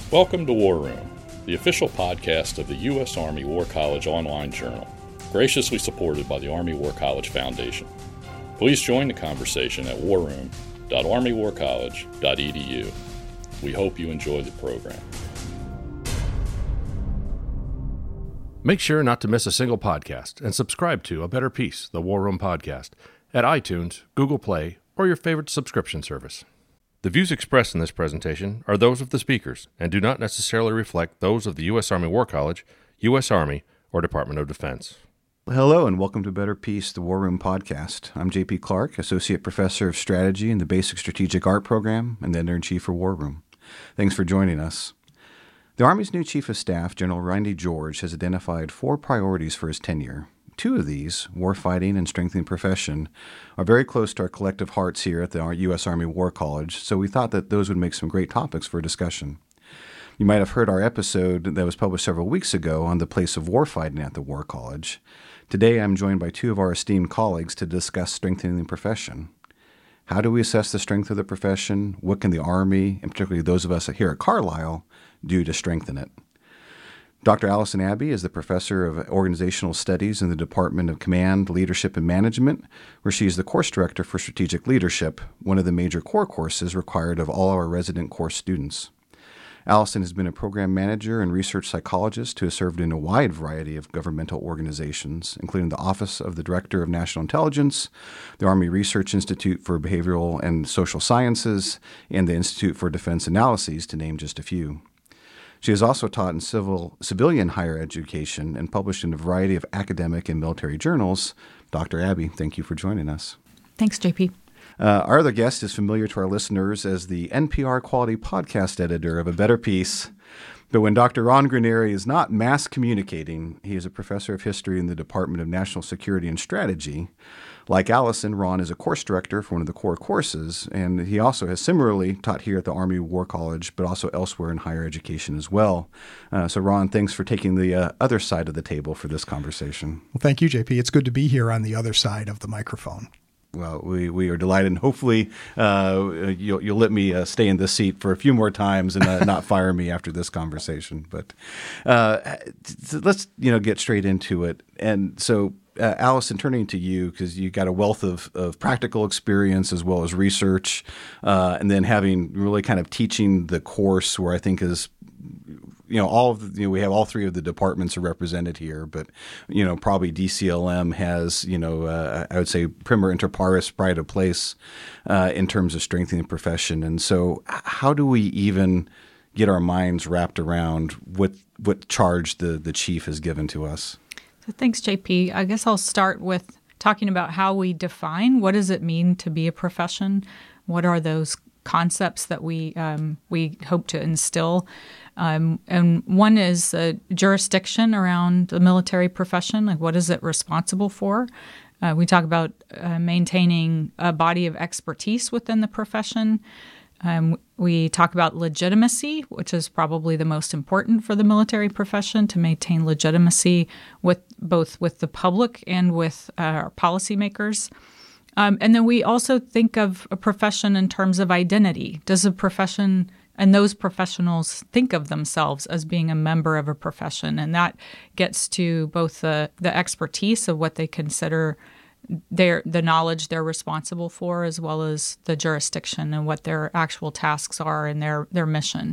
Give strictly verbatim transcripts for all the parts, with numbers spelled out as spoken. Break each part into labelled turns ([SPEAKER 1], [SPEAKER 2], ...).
[SPEAKER 1] Welcome to War Room, the official podcast of the U S Army War College online journal, graciously supported by the Army War College Foundation. Please join the conversation at war room dot army war college dot e d u. We hope you enjoy the program.
[SPEAKER 2] Make sure not to miss a single podcast and subscribe to A Better Peace, the War Room podcast, at iTunes, Google Play, or your favorite subscription service. The views expressed in this presentation are those of the speakers and do not necessarily reflect those of the U S Army War College, U S Army, or Department of Defense.
[SPEAKER 3] Hello and welcome to Better Peace, the War Room podcast. I'm J P Clark, Associate Professor of Strategy in the Basic Strategic Art Program and the Editor-in-Chief for War Room. Thanks for joining us. The Army's new Chief of Staff, General Randy George, has identified four priorities for his tenure. Two of these, warfighting and strengthening profession, are very close to our collective hearts here at the U S Army War College, so we thought that those would make some great topics for discussion. You might have heard our episode that was published several weeks ago on the place of warfighting at the War College. Today I'm joined by two of our esteemed colleagues to discuss strengthening the profession. How do we assess the strength of the profession? What can the Army, and particularly those of us here at Carlisle, do to strengthen it? Doctor Allison Abbey is the Professor of Organizational Studies in the Department of Command, Leadership, and Management, where she is the Course Director for Strategic Leadership, one of the major core courses required of all our resident course students. Allison has been a program manager and research psychologist who has served in a wide variety of governmental organizations, including the Office of the Director of National Intelligence, the Army Research Institute for Behavioral and Social Sciences, and the Institute for Defense Analyses, to name just a few. She has also taught in civil civilian higher education and published in a variety of academic and military journals. Doctor Abbey, thank you for joining us.
[SPEAKER 4] Thanks, J P.
[SPEAKER 3] Uh, our other guest is familiar to our listeners as the N P R Quality Podcast Editor of A Better Peace. But when Doctor Ron Granieri is not mass communicating, he is a professor of history in the Department of National Security and Strategy. Like Allison, Ron is a course director for one of the core courses, and he also has similarly taught here at the Army War College, but also elsewhere in higher education as well. Uh, so, Ron, thanks for taking the uh, other side of the table for this conversation.
[SPEAKER 5] Well, thank you, J P. It's good to be here on the other side of the microphone.
[SPEAKER 3] Well, we, we are delighted, and hopefully uh, you'll, you'll let me uh, stay in this seat for a few more times and uh, not fire me after this conversation. But uh, let's you know get straight into it. And so, uh, Allison, turning to you, because you got a wealth of, of practical experience as well as research, uh, and then having really kind of teaching the course where I think is you know, all of the, you know, we have all three of the departments are represented here, but, you know, probably D C L M has, you know, uh, I would say primer inter pares pride of place uh, in terms of strengthening the profession. And so how do we even get our minds wrapped around what what charge the, the chief has given to us?
[SPEAKER 4] So thanks, J P. I guess I'll start with talking about how we define what does it mean to be a profession? What are those concepts that we um, we hope to instill? Um, and one is uh, jurisdiction around the military profession. Like, what is it responsible for? Uh, we talk about uh, maintaining a body of expertise within the profession. Um, we talk about legitimacy, which is probably the most important for the military profession, to maintain legitimacy with both with the public and with uh, our policymakers. Um, and then we also think of a profession in terms of identity. Does a profession and those professionals think of themselves as being a member of a profession? And that gets to both the, the expertise of what they consider their the knowledge they're responsible for, as well as the jurisdiction and what their actual tasks are and their, their mission.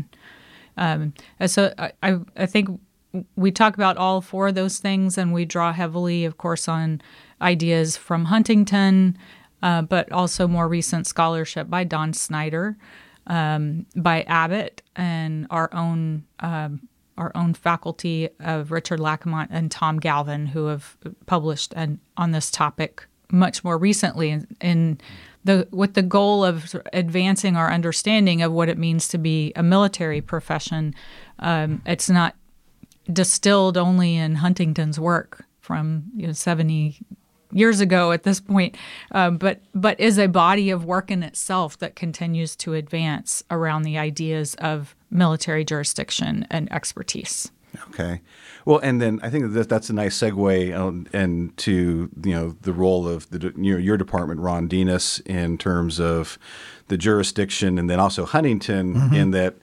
[SPEAKER 4] Um, and so I, I think we talk about all four of those things, and we draw heavily, of course, on ideas from Huntington, uh, but also more recent scholarship by Don Snyder, um, by Abbott, and our own um, our own faculty of Richard Lackamont and Tom Galvin, who have published an, on this topic much more recently, in, in the with the goal of advancing our understanding of what it means to be a military profession. Um, it's not distilled only in Huntington's work from you know, seventy years ago at this point, um, but but is a body of work in itself that continues to advance around the ideas of military jurisdiction and expertise.
[SPEAKER 3] Okay. Well, and then I think that that's a nice segue um, and to, you know, the role of the, you know, your department, Ron Denis, in terms of the jurisdiction, and then also Huntington, mm-hmm. in that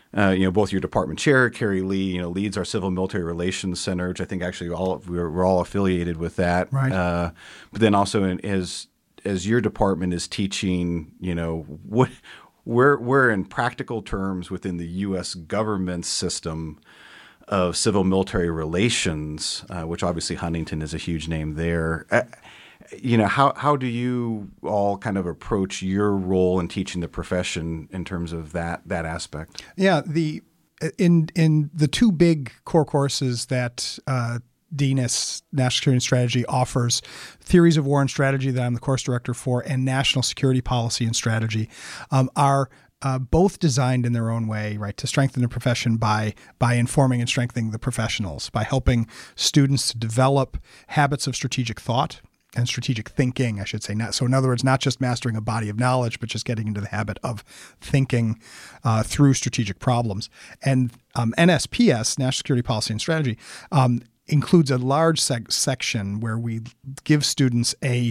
[SPEAKER 3] Uh, you know, both your department chair, Carrie Lee, you know, leads our Civil Military Relations Center, which I think actually all we're, we're all affiliated with that.
[SPEAKER 5] Right.
[SPEAKER 3] Uh, but then also in, as as your department is teaching, you know, what we're we're in practical terms within the U S government system of civil military relations, uh, which obviously Huntington is a huge name there. Uh, You know, how how do you all kind of approach your role in teaching the profession in terms of that that aspect?
[SPEAKER 5] Yeah, the in in the two big core courses that uh, D N I S, National Security and Strategy, offers, Theories of War and Strategy that I'm the course director for, and National Security Policy and Strategy, um, are uh, both designed in their own way, right, to strengthen the profession by by informing and strengthening the professionals, by helping students to develop habits of strategic thought and strategic thinking, I should say. Not, so in other words, not just mastering a body of knowledge, but just getting into the habit of thinking uh, through strategic problems. And um, N S P S, National Security Policy and Strategy, um, includes a large sec- section where we give students a,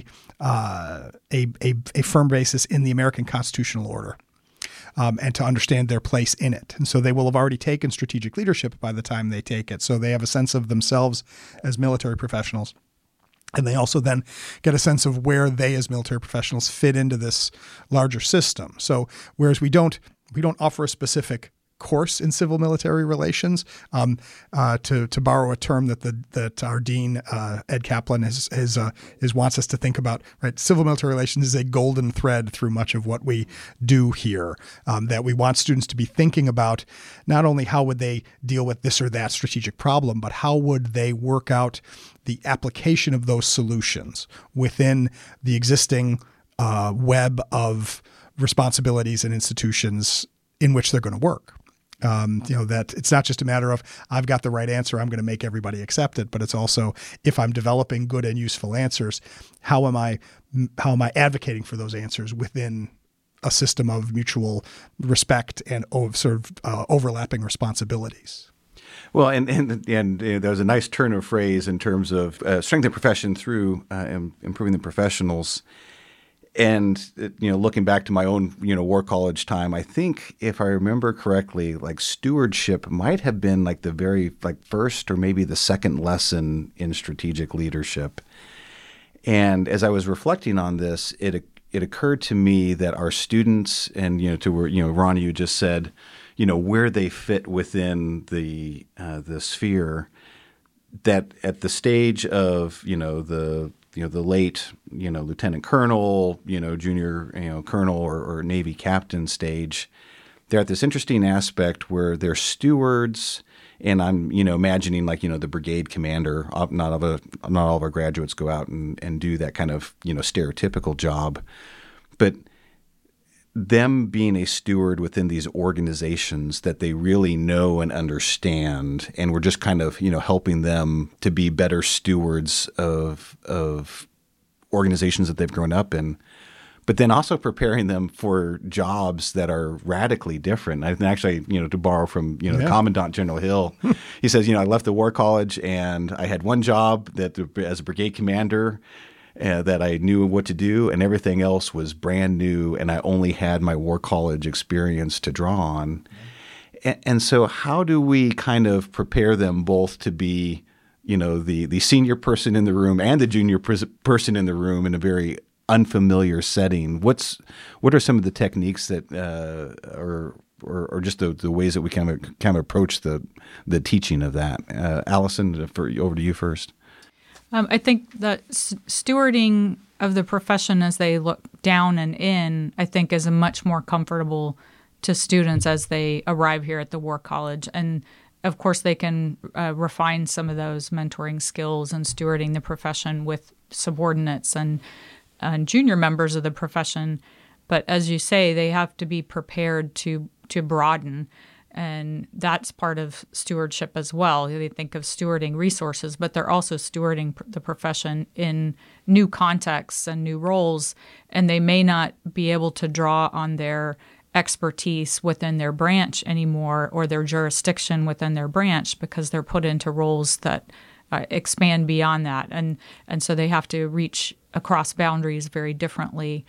[SPEAKER 5] uh, a, a, a firm basis in the American constitutional order. Um, and to understand their place in it. And so they will have already taken strategic leadership by the time they take it. So they have a sense of themselves as military professionals. And they also then get a sense of where they as military professionals fit into this larger system. So whereas we don't we don't offer a specific course in civil military relations, um, uh, to to borrow a term that the that our dean uh, Ed Kaplan is is uh, is wants us to think about. Right, civil military relations is a golden thread through much of what we do here. Um, that we want students to be thinking about not only how would they deal with this or that strategic problem, but how would they work out the application of those solutions within the existing uh, web of responsibilities and institutions in which they're going to work. Um, you know, that it's not just a matter of I've got the right answer, I'm going to make everybody accept it, but it's also if I'm developing good and useful answers, how am I how am I advocating for those answers within a system of mutual respect and of sort of uh, overlapping responsibilities.
[SPEAKER 3] Well, and and, and uh, there was a nice turn of phrase in terms of uh, strengthening the profession through uh, improving the professionals. And, you know, looking back to my own, you know, War College time, I think if I remember correctly, like stewardship might have been like the very like first or maybe the second lesson in strategic leadership. And as I was reflecting on this, it it occurred to me that our students and, you know, to where, you know, Ronnie, you just said, you know, where they fit within the uh, the sphere, that at the stage of, you know, the you know, the late, you know, lieutenant colonel, you know, junior, you know, colonel or, or Navy captain stage, they're at this interesting aspect where they're stewards, and I'm, you know, imagining like, you know, the brigade commander. Not of a, not all of our graduates go out and, and do that kind of, you know, stereotypical job, but them being a steward within these organizations that they really know and understand, and we're just kind of, you know, helping them to be better stewards of of organizations that they've grown up in, but then also preparing them for jobs that are radically different. I think actually, you know, to borrow from, you know, yeah. Commandant General Hill, he says, you know, I left the War College and I had one job that as a brigade commander, Uh, that I knew what to do, and everything else was brand new, and I only had my War College experience to draw on. Mm-hmm. And, and so how do we kind of prepare them both to be, you know, the, the senior person in the room and the junior pers- person in the room in a very unfamiliar setting? What's what are some of the techniques that uh, or, or or just the, the ways that we kind of, kind of approach the, the teaching of that? Uh, Allison, for, over to you first.
[SPEAKER 4] Um, I think that s- stewarding of the profession as they look down and in, I think, is a much more comfortable to students as they arrive here at the War College. And, of course, they can uh, refine some of those mentoring skills and stewarding the profession with subordinates and, and junior members of the profession. But as you say, they have to be prepared to to broaden. And that's part of stewardship as well. They think of stewarding resources, but they're also stewarding pr- the profession in new contexts and new roles. And they may not be able to draw on their expertise within their branch anymore, or their jurisdiction within their branch, because they're put into roles that uh, expand beyond that. And, and so they have to reach across boundaries very differently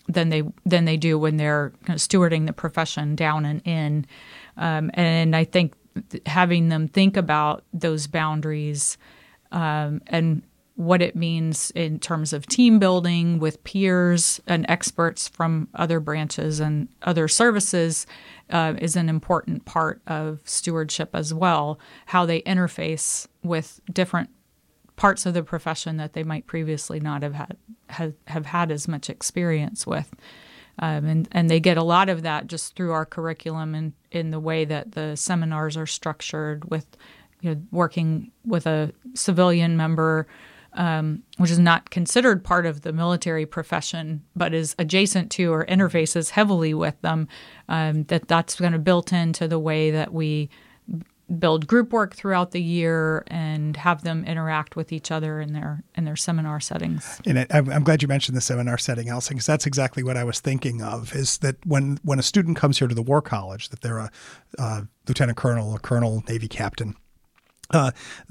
[SPEAKER 4] than they than they do when they're kind of stewarding the profession down and in. Um, and I think having them think about those boundaries um, and what it means in terms of team building with peers and experts from other branches and other services uh, is an important part of stewardship as well, how they interface with different parts of the profession that they might previously not have had have, have had as much experience with. Um, and, and they get a lot of that just through our curriculum and in the way that the seminars are structured with, you know, working with a civilian member, um, which is not considered part of the military profession, but is adjacent to or interfaces heavily with them, um, that that's kind of built into the way that we build group work throughout the year and have them interact with each other in their in their seminar settings.
[SPEAKER 5] And it, I'm glad you mentioned the seminar setting, Elsie, because that's exactly what I was thinking of, is that when, when a student comes here to the War College, that they're a uh, lieutenant colonel or colonel, Navy captain, Uh,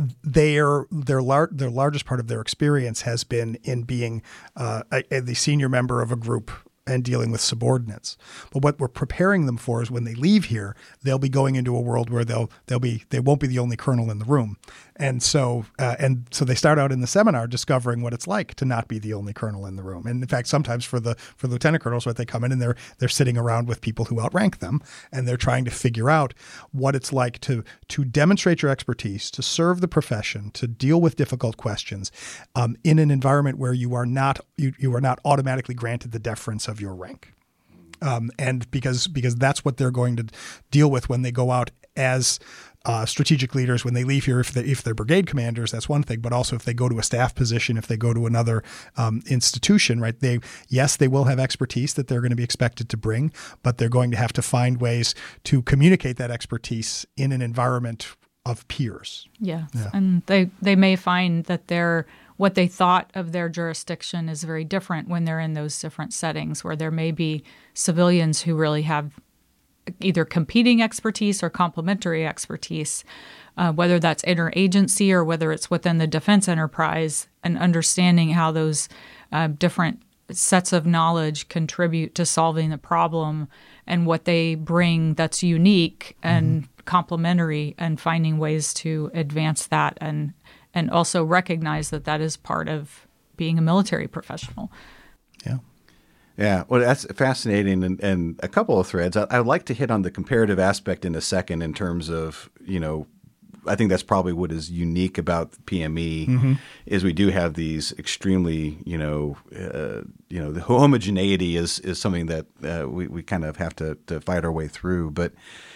[SPEAKER 5] their their lar- their largest part of their experience has been in being uh, a, a, the senior member of a group and dealing with subordinates. But what we're preparing them for is when they leave here, they'll be going into a world where they'll they'll be they won't be the only colonel in the room, and so uh, and so they start out in the seminar discovering what it's like to not be the only colonel in the room. And in fact, sometimes for the for lieutenant colonels, what they come in and they're they're sitting around with people who outrank them, and they're trying to figure out what it's like to to demonstrate your expertise, to serve the profession, to deal with difficult questions um, in an environment where you are not you, you are not automatically granted the deference of your rank. Um, and because because that's what they're going to deal with when they go out as uh, strategic leaders, when they leave here. If, they, if they're brigade commanders, that's one thing, but also if they go to a staff position, if they go to another um, institution, right? They yes, they will have expertise that they're going to be expected to bring, but they're going to have to find ways to communicate that expertise in an environment of peers.
[SPEAKER 4] Yeah,
[SPEAKER 5] yeah.
[SPEAKER 4] And they, they may find that they're what they thought of their jurisdiction is very different when they're in those different settings, where there may be civilians who really have either competing expertise or complementary expertise, uh, whether that's interagency or whether it's within the defense enterprise, and understanding how those uh, different sets of knowledge contribute to solving the problem and what they bring that's unique and mm-hmm. complementary, and finding ways to advance that and and also recognize that that is part of being a military professional.
[SPEAKER 5] Yeah.
[SPEAKER 3] Yeah, well, that's fascinating, and, and a couple of threads. I, I'd like to hit on the comparative aspect in a second in terms of, you know, I think that's probably what is unique about P M E mm-hmm. is we do have these extremely, you know, uh, you know, the homogeneity is is something that uh, we, we kind of have to, to fight our way through. But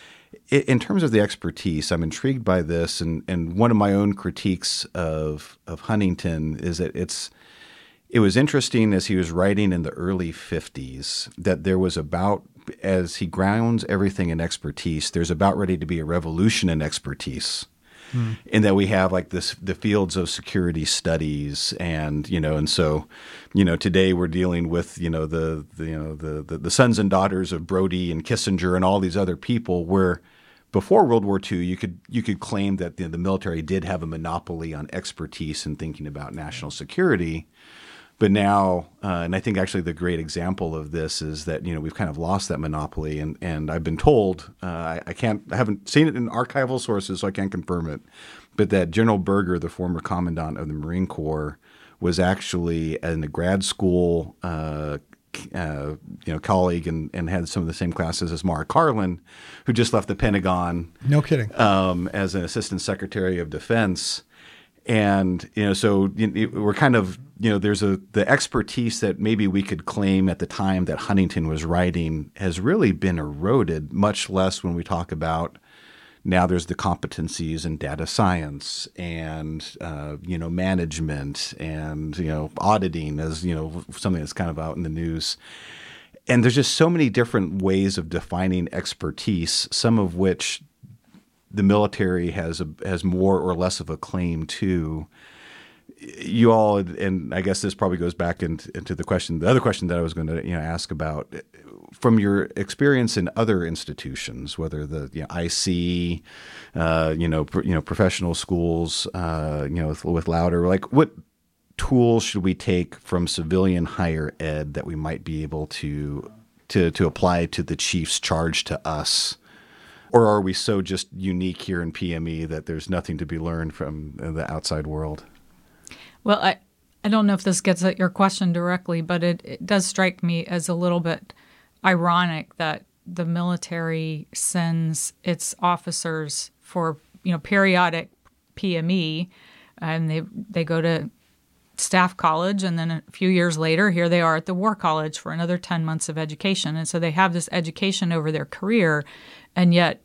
[SPEAKER 3] in terms of the expertise, I'm intrigued by this, and, and one of my own critiques of of Huntington is that it's it was interesting as he was writing in the early fifties that there was about, as he grounds everything in expertise, there's about ready to be a revolution in expertise. Hmm. In that we have like this, the fields of security studies, and you know, and so, you know, today we're dealing with you know the, the you know the, the the sons and daughters of Brody and Kissinger and all these other people. Where before World War Two, you could you could claim that the, the military did have a monopoly on expertise in thinking about national security. But now, uh, and I think actually the great example of this is that, you know, we've kind of lost that monopoly. And, and I've been told, uh, I, I can't, I haven't seen it in archival sources, so I can't confirm it, but that General Berger, the former commandant of the Marine Corps, was actually in a grad school, uh, uh, you know, colleague and, and had some of the same classes as Mara Carlin, who just left the Pentagon.
[SPEAKER 5] No kidding.
[SPEAKER 3] Um, as an Assistant Secretary of Defense. And, you know, so you know, we're kind of, you know, there's a the expertise that maybe we could claim at the time that Huntington was writing has really been eroded, much less when we talk about now there's the competencies in data science and, uh, you know, management and, you know, auditing as, you know, something that's kind of out in the news. And there's just so many different ways of defining expertise, some of which the military has a, has more or less of a claim to. You all, and I guess this probably goes back into, into the question, the other question that I was going to you know ask about, from your experience in other institutions, whether the you know, I C, uh, you know, pr- you know, professional schools, uh, you know, with, with Lauder, like what tools should we take from civilian higher ed that we might be able to to to apply to the chiefs charged to us? Or are we so just unique here in P M E that there's nothing to be learned from the outside world?
[SPEAKER 4] Well, I, I don't know if this gets at your question directly, but it, it does strike me as a little bit ironic that the military sends its officers for, you know, periodic P M E, and they they go to staff college, and then a few years later, here they are at the War College for another ten months of education. And so they have this education over their career, and yet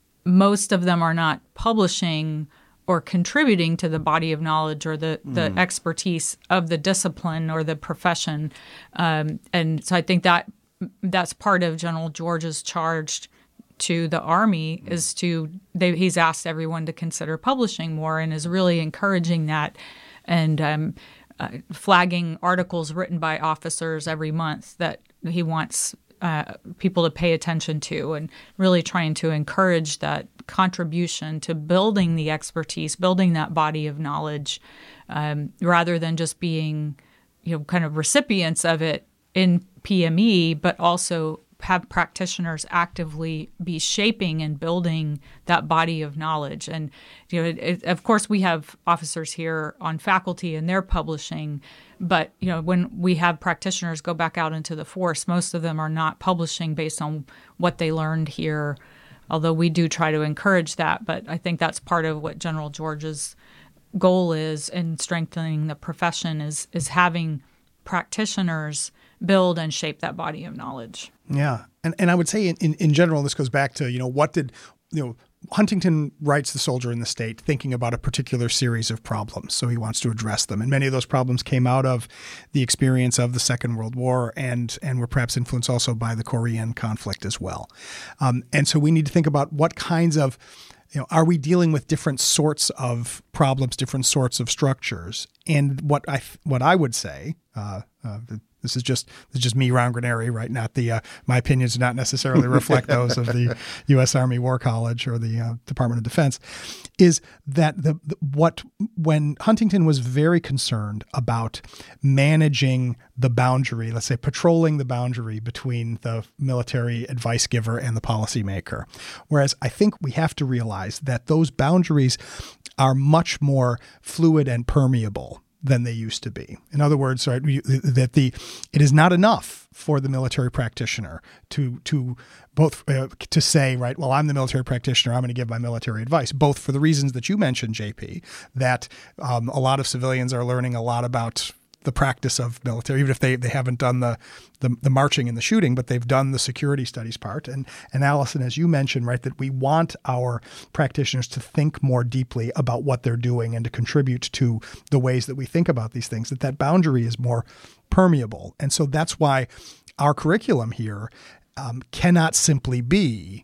[SPEAKER 4] most of them are not publishing or contributing to the body of knowledge or the, the mm. expertise of the discipline or the profession. Um, and so I think that that's part of General George's charge to the Army mm. is to, they, he's asked everyone to consider publishing more and is really encouraging that and um, uh, flagging articles written by officers every month that he wants uh, people to pay attention to, and really trying to encourage that contribution to building the expertise, building that body of knowledge, um, rather than just being, you know, kind of recipients of it in P M E, but also have practitioners actively be shaping and building that body of knowledge. And, you know, it, it, of course, we have officers here on faculty and they're publishing, but, you know, when we have practitioners go back out into the force, most of them are not publishing based on what they learned here, although we do try to encourage that. But I think that's part of what General George's goal is in strengthening the profession is is having practitioners build and shape that body of knowledge.
[SPEAKER 5] Yeah. And and I would say in, in, in general, this goes back to, you know, what did, you know, Huntington writes The Soldier in the State thinking about a particular series of problems. So he wants to address them. And many of those problems came out of the experience of the Second World War and, and were perhaps influenced also by the Korean conflict as well. Um, and so we need to think about what kinds of, you know, are we dealing with different sorts of problems, different sorts of structures? And what I what I would say, uh, uh, this is just this is just me, Ron Graneri, right? Not the uh, my opinions do not necessarily reflect those of the U S Army War College or the uh, Department of Defense. Is that the, the what when Huntington was very concerned about managing the boundary, let's say patrolling the boundary between the military advice giver and the policymaker. Whereas I think we have to realize that those boundaries are much more fluid and permeable than they used to be. In other words, right, we, that the it is not enough for the military practitioner to to both uh, to say, right, well, I'm the military practitioner, I'm going to give my military advice, both for the reasons that you mentioned, J P, that um, a lot of civilians are learning a lot about the practice of military, even if they, they haven't done the, the the marching and the shooting, but they've done the security studies part. And and Allison, as you mentioned, right, that we want our practitioners to think more deeply about what they're doing and to contribute to the ways that we think about these things, that that boundary is more permeable. And so that's why our curriculum here um, cannot simply be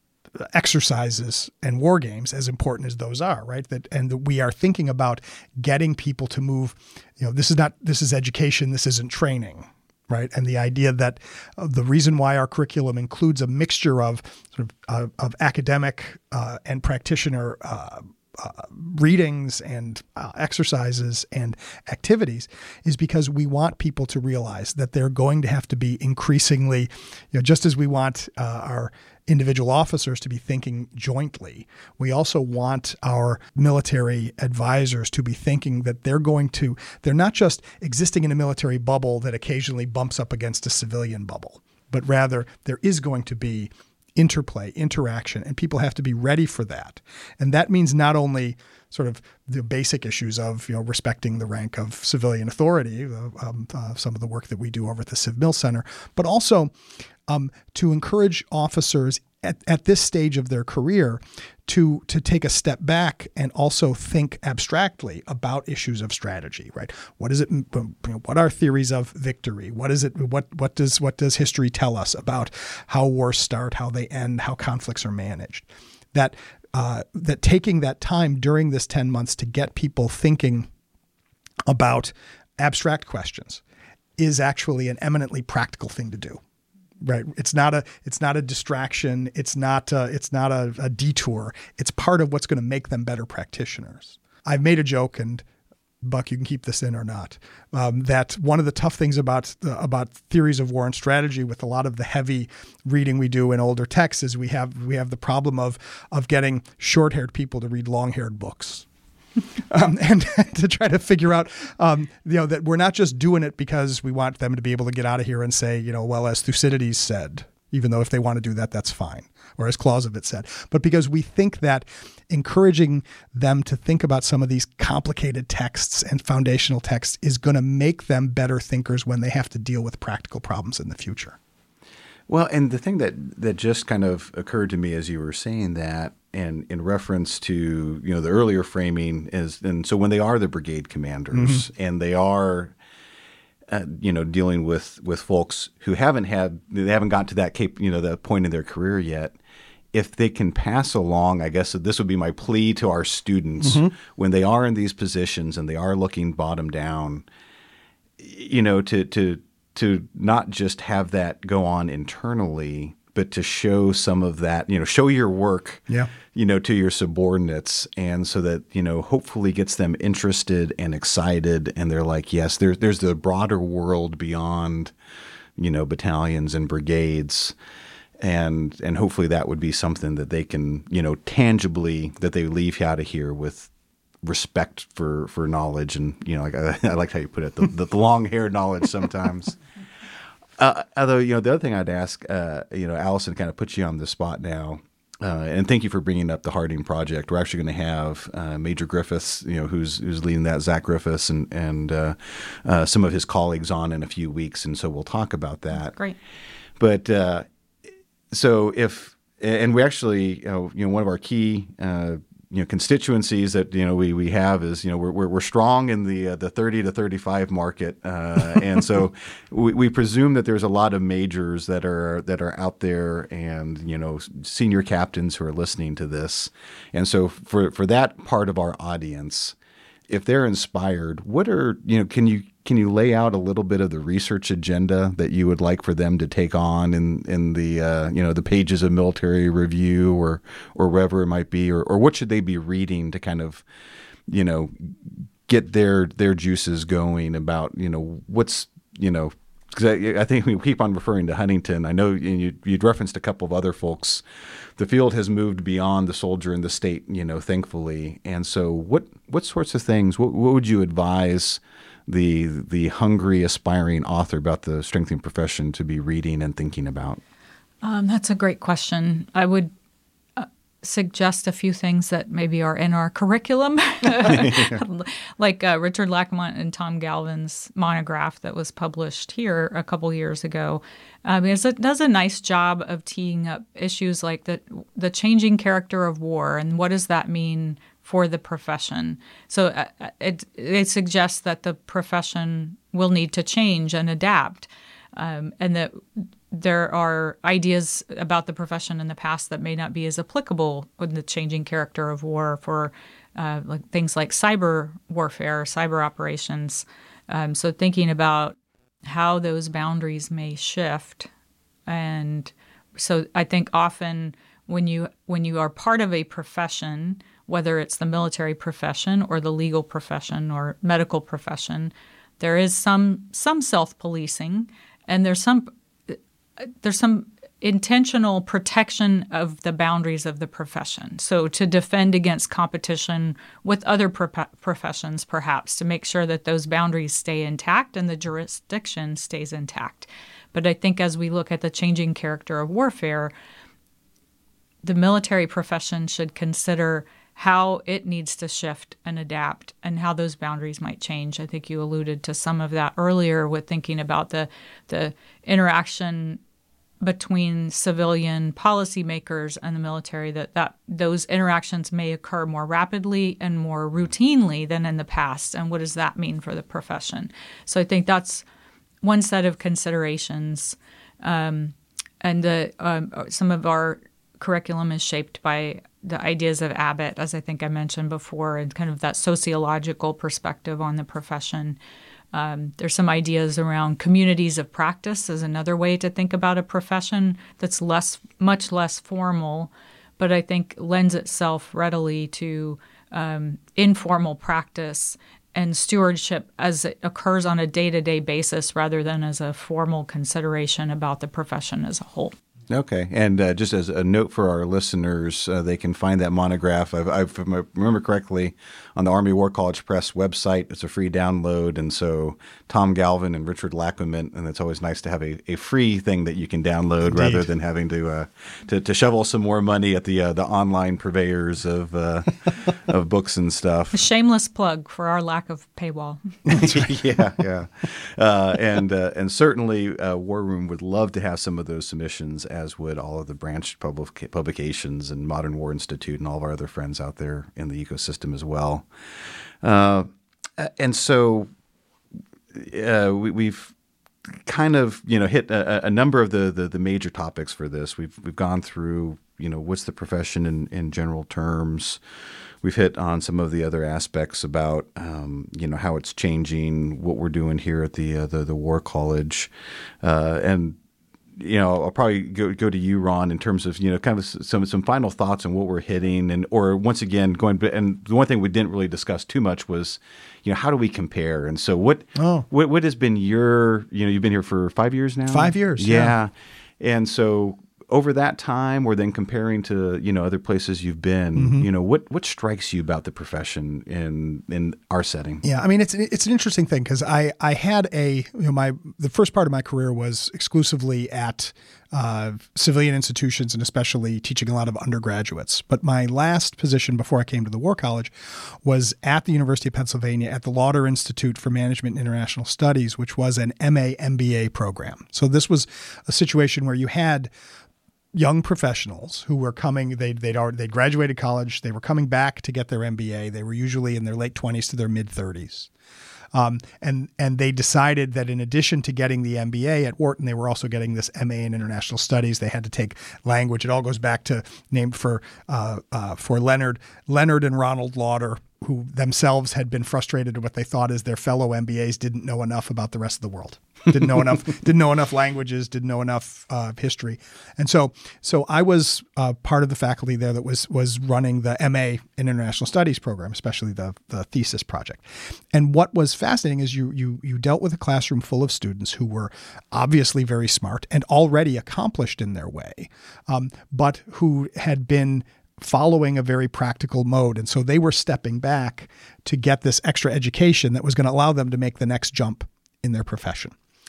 [SPEAKER 5] exercises and war games, as important as those are, right? That and that we are thinking about getting people to move. You know, this is not this is education. This isn't training, right? And the idea that uh, the reason why our curriculum includes a mixture of sort of uh, of academic uh, and practitioner uh, uh, readings and uh, exercises and activities is because we want people to realize that they're going to have to be increasingly, you know, just as we want uh, our individual officers to be thinking jointly, we also want our military advisors to be thinking that they're going to, they're not just existing in a military bubble that occasionally bumps up against a civilian bubble, but rather there is going to be interplay, interaction, and people have to be ready for that. And that means not only sort of the basic issues of, you know, respecting the rank of civilian authority, uh, um, uh, some of the work that we do over at the Civ Mill Center, but also um, to encourage officers at, at this stage of their career to to take a step back and also think abstractly about issues of strategy, right? What is it? You know, what are theories of victory? What is it? What what does what does history tell us about how wars start, how they end, how conflicts are managed? That uh, that taking that time during this ten months to get people thinking about abstract questions is actually an eminently practical thing to do. Right. It's not a it's not a distraction. It's not a, it's not a, a detour. It's part of what's going to make them better practitioners. I've made a joke, and Buck, you can keep this in or not. Um, that one of the tough things about uh, about theories of war and strategy, with a lot of the heavy reading we do in older texts, is we have we have the problem of of getting short-haired people to read long-haired books. um, and to try to figure out, um, you know, that we're not just doing it because we want them to be able to get out of here and say, you know, well, as Thucydides said, even though if they want to do that, that's fine, or as Clausewitz said, but because we think that encouraging them to think about some of these complicated texts and foundational texts is going to make them better thinkers when they have to deal with practical problems in the future.
[SPEAKER 3] Well, and the thing that, that just kind of occurred to me as you were saying that, and in reference to, you know, the earlier framing is, and so when they are the brigade commanders mm-hmm. and they are, uh, you know, dealing with, with folks who haven't had, they haven't gotten to that cap, you know, that point in their career yet, if they can pass along, I guess this would be my plea to our students mm-hmm. when they are in these positions and they are looking bottom down, you know, to, to, to not just have that go on internally, but to show some of that, you know, show your work, yeah. you know, to your subordinates. And so that, you know, hopefully gets them interested and excited. And they're like, yes, there's, there's the broader world beyond, you know, battalions and brigades. And, and hopefully that would be something that they can, you know, tangibly, that they leave out of here with respect for, for knowledge. And, you know, like I, I like how you put it, the, the, the long-haired knowledge sometimes. Uh, although, you know, the other thing I'd ask, uh, you know, Allison kind of puts you on the spot now, uh, and thank you for bringing up the Harding Project. We're actually going to have uh, Major Griffiths, you know, who's who's leading that, Zach Griffiths, and and uh, uh, some of his colleagues on in a few weeks, and so we'll talk about that.
[SPEAKER 4] Great.
[SPEAKER 3] But uh, so if, and we actually, you know, you know one of our key uh, you know constituencies that you know we we have is you know we're we're, we're strong in the uh, the thirty to thirty-five market, uh, and so we, we presume that there's a lot of majors that are that are out there, and you know senior captains who are listening to this, and so for for that part of our audience, if they're inspired, what are you know can you can you lay out a little bit of the research agenda that you would like for them to take on in in the uh, you know the pages of Military Review or or wherever it might be, or or what should they be reading to kind of you know get their their juices going about you know what's you know because I, I think we keep on referring to Huntington. I know you you'd referenced a couple of other folks. The field has moved beyond the soldier and the state, you know, thankfully. And so, what what sorts of things? What, what would you advise the the hungry, aspiring author about the strengthening profession to be reading and thinking about?
[SPEAKER 4] Um, that's a great question. I would uh, suggest a few things that maybe are in our curriculum, like uh, Richard Lackamont and Tom Galvin's monograph that was published here a couple years ago. Um, it does a nice job of teeing up issues like the the changing character of war and what does that mean for the profession. So uh, it it suggests that the profession will need to change and adapt, um, and that there are ideas about the profession in the past that may not be as applicable with the changing character of war for uh, like things like cyber warfare, cyber operations. Um, so thinking about how those boundaries may shift. And so I think often when you when you are part of a profession, whether it's the military profession or the legal profession or medical profession, there is some some self-policing, and there's some there's some intentional protection of the boundaries of the profession. So to defend against competition with other pro- professions, perhaps, to make sure that those boundaries stay intact and the jurisdiction stays intact. But I think as we look at the changing character of warfare, the military profession should consider how it needs to shift and adapt and how those boundaries might change. I think you alluded to some of that earlier with thinking about the the interaction between civilian policymakers and the military, that, that those interactions may occur more rapidly and more routinely than in the past. And what does that mean for the profession? So I think that's one set of considerations. Um, and the um, some of our curriculum is shaped by the ideas of Abbott, as I think I mentioned before, and kind of that sociological perspective on the profession. Um, there's some ideas around communities of practice as another way to think about a profession that's less, much less formal, but I think lends itself readily to um, informal practice and stewardship as it occurs on a day-to-day basis rather than as a formal consideration about the profession as a whole.
[SPEAKER 3] Okay. And uh, just as a note for our listeners, uh, they can find that monograph. I've, I've, if I remember correctly, on the Army War College Press website. It's a free download. And so Tom Galvin and Richard Lacquement, and it's always nice to have a, a free thing that you can download Indeed. rather than having to, uh, to to shovel some more money at the uh, the online purveyors of uh, of books and stuff.
[SPEAKER 4] A shameless plug for our lack of paywall.
[SPEAKER 3] yeah, yeah. Uh, and, uh, and certainly uh, War Room would love to have some of those submissions, as would all of the branched public publications and Modern War Institute and all of our other friends out there in the ecosystem as well. Uh, and so uh, we, we've kind of you know hit a, a number of the, the the major topics for this. We've we've gone through you know what's the profession in, in general terms. We've hit on some of the other aspects about um, you know how it's changing, what we're doing here at the uh, the, the War College, uh, and. You know, I'll probably go go to you, Ron, in terms of you know kind of some some final thoughts on what we're hitting, and or once again going. And the one thing we didn't really discuss too much was, you know, how do we compare? And so what
[SPEAKER 5] oh.
[SPEAKER 3] what what has been your you know you've been here for five years now.
[SPEAKER 5] Five years,
[SPEAKER 3] yeah. yeah. And so over that time, or then comparing to you know other places you've been, mm-hmm. you know what what strikes you about the profession in in our setting?
[SPEAKER 5] Yeah, I mean it's it's an interesting thing because I I had a you know my the first part of my career was exclusively at uh, civilian institutions and especially teaching a lot of undergraduates. But my last position before I came to the War College was at the University of Pennsylvania at the Lauder Institute for Management and International Studies, which was an M A M B A program. So this was a situation where you had young professionals who were coming, they'd, they'd already, they'd graduated college, they were coming back to get their M B A. They were usually in their late twenties to their mid thirties. Um, and and they decided that in addition to getting the M B A at Wharton, they were also getting this M A in International Studies. They had to take language. It all goes back to named for uh, uh, for Leonard Leonard and Ronald Lauder, who themselves had been frustrated at what they thought is their fellow M B As didn't know enough about the rest of the world. Didn't know enough. Didn't know enough languages. Didn't know enough uh, history, and so so I was uh, part of the faculty there that was was running the M A in International Studies program, especially the the thesis project. And what was fascinating is you you you dealt with a classroom full of students who were obviously very smart and already accomplished in their way, um, but who had been following a very practical mode. And so they were stepping back to get this extra education that was going to allow them to make the next jump in their profession.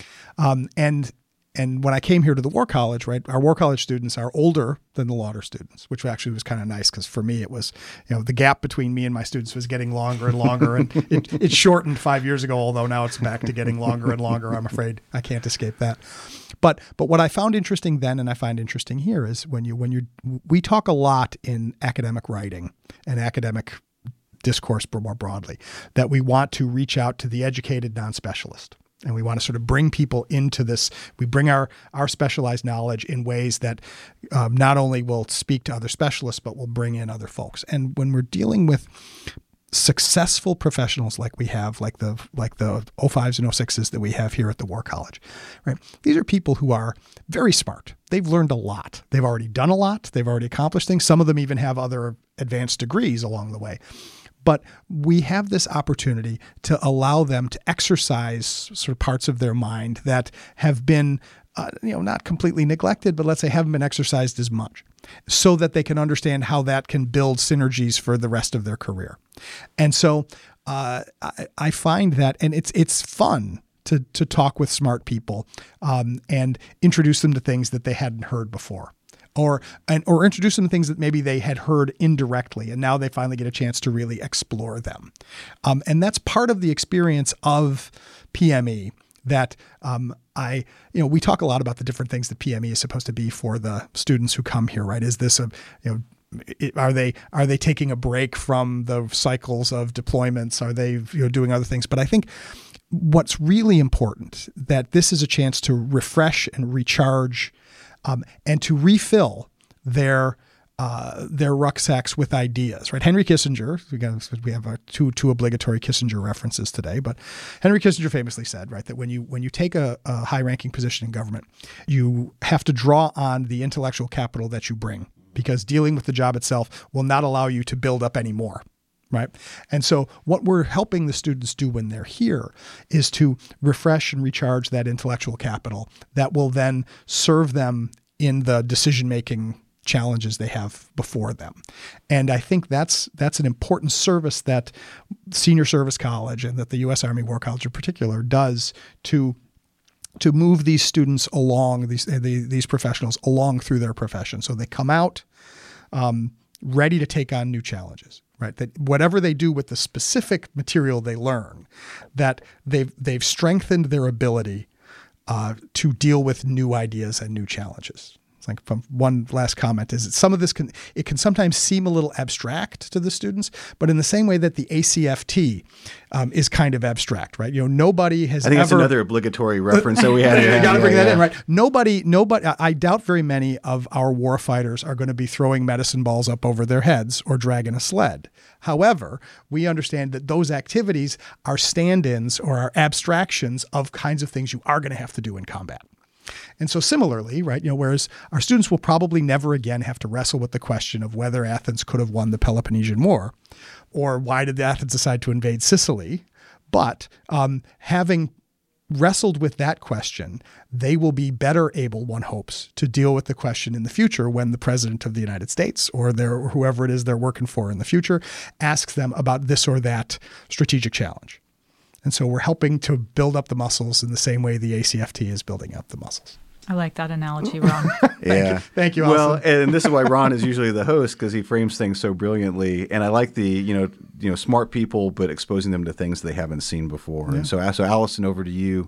[SPEAKER 5] Um, and and when I came here to the War College, right, our War College students are older than the Lauder students, which actually was kind of nice because for me it was, you know, the gap between me and my students was getting longer and longer, and it, it shortened five years ago, although now it's back to getting longer and longer. I'm afraid I can't escape that. But but what I found interesting then, and I find interesting here, is when you when you we talk a lot in academic writing and academic discourse more broadly that we want to reach out to the educated non-specialist. And we want to sort of bring people into this. We bring our, our specialized knowledge in ways that um, not only will speak to other specialists, but will bring in other folks. And when we're dealing with successful professionals like we have, like the like the oh fives and oh sixes that we have here at the War College, right? These are people who are very smart. They've learned a lot. They've already done a lot. They've already accomplished things. Some of them even have other advanced degrees along the way. But we have this opportunity to allow them to exercise sort of parts of their mind that have been, uh, you know, not completely neglected, but let's say haven't been exercised as much, so that they can understand how that can build synergies for the rest of their career. And so uh, I, I find that, and it's it's fun to to talk with smart people um, and introduce them to things that they hadn't heard before. Or and or introduce them to things that maybe they had heard indirectly, and now they finally get a chance to really explore them. Um, and that's part of the experience of P M E that um, I, you know, we talk a lot about the different things that P M E is supposed to be for the students who come here, right? Is this a, you know, Are they are they taking a break from the cycles of deployments? Are they you know doing other things? But I think what's really important that this is a chance to refresh and recharge. Um, and to refill their uh, their rucksacks with ideas, right? Henry Kissinger, we have our two two obligatory Kissinger references today, but Henry Kissinger famously said, right, that when you when you take a, a high-ranking position in government, you have to draw on the intellectual capital that you bring, because dealing with the job itself will not allow you to build up any more. right? And so what we're helping the students do when they're here is to refresh and recharge that intellectual capital that will then serve them in the decision-making challenges they have before them. And I think that's that's an important service that Senior Service College and that the U S Army War College in particular does to to move these students along, these these professionals along through their profession. So they come out um, ready to take on new challenges, right? That whatever they do with the specific material they learn, that they've they've strengthened their ability uh, to deal with new ideas and new challenges. Like from one last comment is that some of this can, it can sometimes seem a little abstract to the students, but in the same way that the A C F T um, is kind of abstract, right? You know, nobody has
[SPEAKER 3] I think
[SPEAKER 5] ever,
[SPEAKER 3] that's another obligatory reference that we had.
[SPEAKER 5] You got to
[SPEAKER 3] yeah,
[SPEAKER 5] bring
[SPEAKER 3] yeah.
[SPEAKER 5] that in, right? Nobody, nobody, I doubt very many of our war fighters are going to be throwing medicine balls up over their heads or dragging a sled. However, we understand that those activities are stand-ins or are abstractions of kinds of things you are going to have to do in combat. And so similarly, right, you know, whereas our students will probably never again have to wrestle with the question of whether Athens could have won the Peloponnesian War or why did Athens decide to invade Sicily, but um, having wrestled with that question, they will be better able, one hopes, to deal with the question in the future when the president of the United States or their, or whoever it is they're working for in the future asks them about this or that strategic challenge. And so we're helping to build up the muscles in the same way the A C F T is building up the muscles.
[SPEAKER 4] I like that analogy, Ron.
[SPEAKER 5] Thank
[SPEAKER 3] yeah.
[SPEAKER 5] you. Thank you,
[SPEAKER 3] Well,
[SPEAKER 5] Allison.
[SPEAKER 3] and this is why Ron is usually the host because he frames things so brilliantly. And I like the, you know, you know, smart people, but exposing them to things they haven't seen before. Yeah. And so, so Allison, over to you.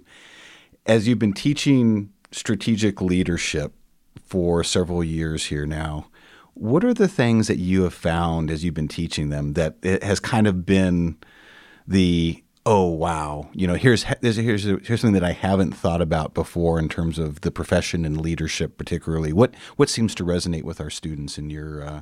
[SPEAKER 3] As you've been teaching strategic leadership for several years here now, what are the things that you have found as you've been teaching them that it has kind of been the oh, wow, you know, here's here's here's here's something that I haven't thought about before in terms of the profession and leadership, particularly. What what seems to resonate with our students in your? Uh...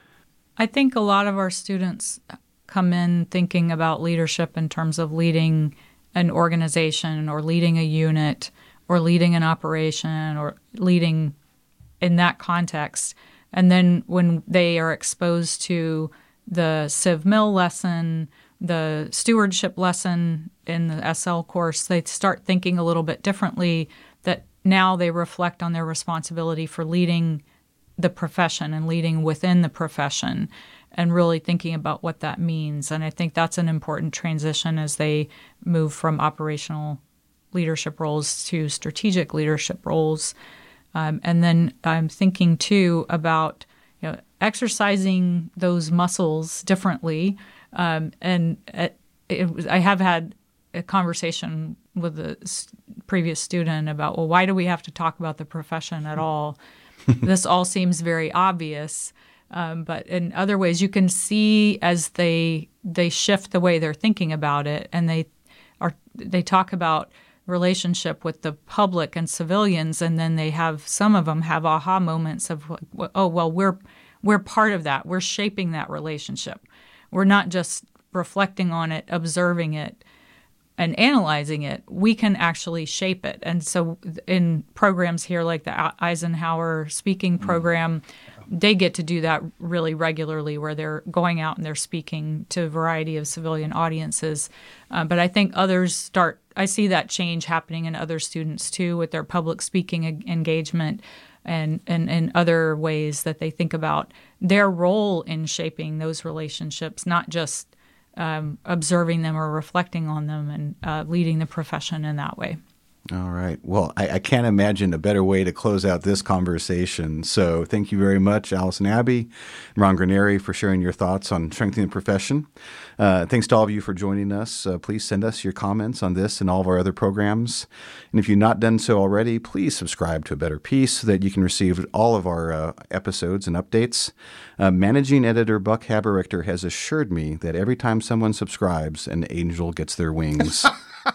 [SPEAKER 4] I think a lot of our students come in thinking about leadership in terms of leading an organization or leading a unit or leading an operation or leading in that context. And then when they are exposed to the Civ Mil lesson, the stewardship lesson in the S L course, they start thinking a little bit differently, that now they reflect on their responsibility for leading the profession and leading within the profession and really thinking about what that means. And I think that's an important transition as they move from operational leadership roles to strategic leadership roles. Um, and then I'm thinking, too, about you know, exercising those muscles differently. Um, and it, it was, I have had a conversation with a previous student about, well, why do we have to talk about the profession at all? This all seems very obvious, um, but in other ways, you can see as they they shift the way they're thinking about it, and they are they talk about relationship with the public and civilians, and then they have some of them have aha moments of, oh, well, we're we're part of that. We're shaping that relationship. We're not just reflecting on it, observing it, and analyzing it. We can actually shape it. And so in programs here like the Eisenhower speaking program, they get to do that really regularly where they're going out and they're speaking to a variety of civilian audiences. Uh, but I think others start, I see that change happening in other students too with their public speaking engagement and, and, and other ways that they think about their role in shaping those relationships, not just um, observing them or reflecting on them and uh, leading the profession in that way.
[SPEAKER 3] All right. Well, I, I can't imagine a better way to close out this conversation. So thank you very much, Allison Abbey, Ron Graneri, for sharing your thoughts on strengthening the profession. Uh, thanks to all of you for joining us. Uh, please send us your comments on this and all of our other programs. And if you've not done so already, please subscribe to A Better Peace so that you can receive all of our uh, episodes and updates. Uh, Managing Editor Buck Haber-Richter has assured me that every time someone subscribes, an angel gets their wings.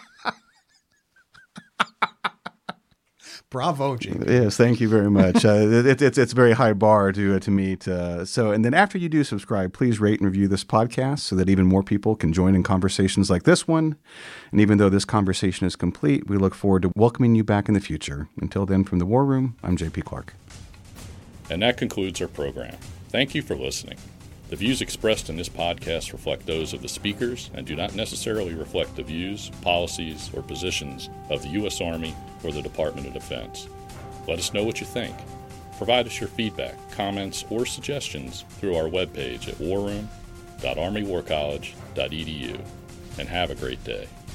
[SPEAKER 5] Bravo, Jamie.
[SPEAKER 3] Yes, thank you very much. Uh, it, it's it's a very high bar to uh, to meet. Uh, so, and then after you do subscribe, please rate and review this podcast so that even more people can join in conversations like this one. And even though this conversation is complete, we look forward to welcoming you back in the future. Until then, from the War Room, I'm J P Clark.
[SPEAKER 1] And that concludes our program. Thank you for listening. The views expressed in this podcast reflect those of the speakers and do not necessarily reflect the views, policies, or positions of the U S Army or the Department of Defense. Let us know what you think. Provide us your feedback, comments, or suggestions through our webpage at war room dot army war college dot e d u, and have a great day.